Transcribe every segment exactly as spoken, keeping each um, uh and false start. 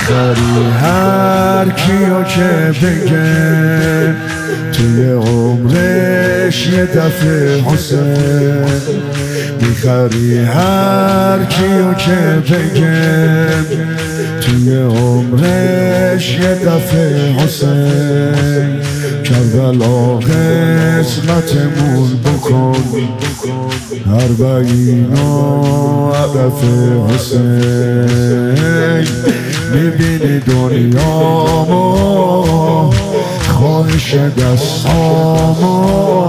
میخری هر کیو که بگه توی عمرش یه دفعه حسین. میخری هر کیو که بگه توی عمرش یه دفعه حسین. کربلا قسمتمون بکن اربعین و عرف حسین. میبینی دنیامو خواهش دستامو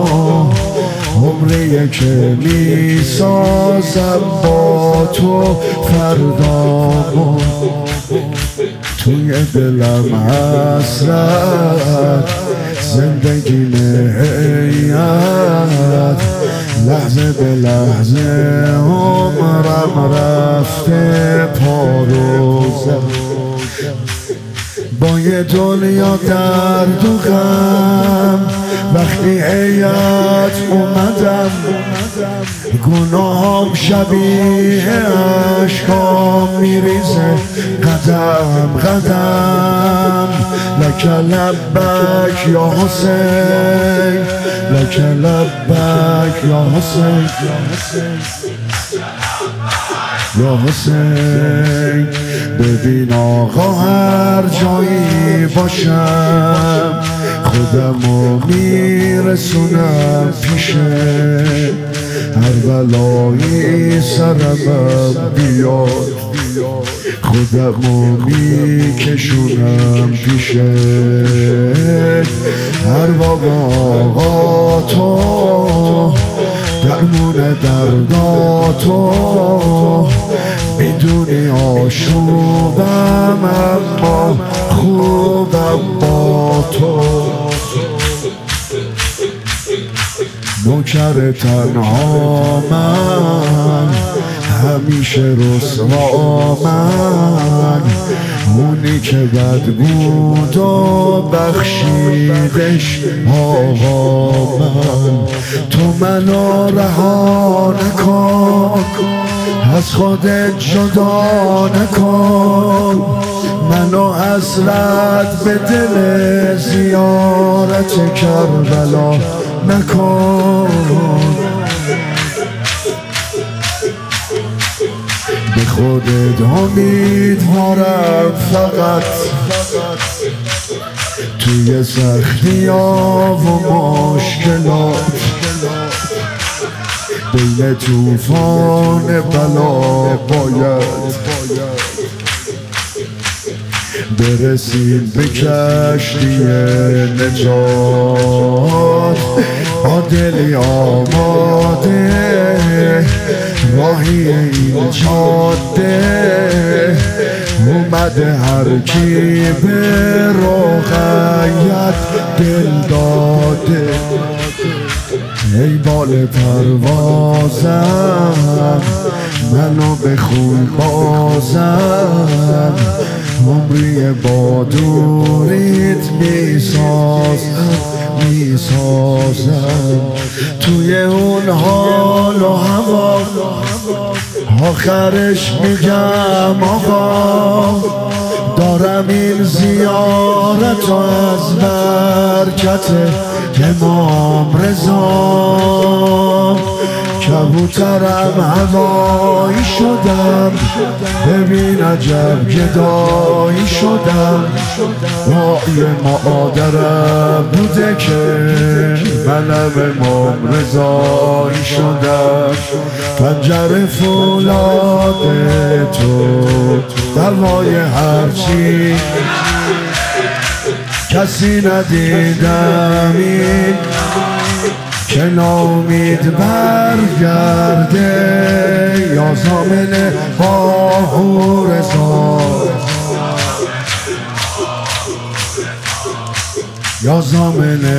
عمریه که میسازم با تو فردامو. توی دلم حسرت زندگی نهیت لحظه به لحظه عمرم رفته پاروزه. با یه دنیا درد و غم وقتی هیات اومدم گناهم شبیه عشقام میریزه قدم قدم. لک لبک یا حسین لک لبک یا حسین یا حسین. ببین آقا هر جایی باشم خودمو میرسونم پیشه. هر بلایی سرم بیاد خودمو میکشونم پیشه. هر بابا آقا تو درمون درداتو میدونی آشوبم اما خوبم با تو. نوکر تنها من همیشه رسوا من اونی که بد بود و بخشیدش آقا من. تو منو رها نکن از خودت جدا نکن منو حسرت به دل زیارت کربلا نکن. به خودت امیدوارم فقط توی سختی ها و مشکلات بین توفان بلا باید برسیم به کشتی نجات. با دلی آماده راهی این جاده اومده هر کی به رقیت دل داده. ای بال پروازم منو بخون بازم عمری با دوریت میسازم میسازم. توی اون حال و هوا آخرش میگم آقا دارم این زیارت از برکت امام رضا. کبوترم هوایی شدم ببین عجب گدایی شدم. رای مادرم بوده که منم امام رضایی شدم. پنجره فولاد تو دوای هرچی کسی ندیدم این که ناامید برگرده. یا زامن باهو رضا یا زامن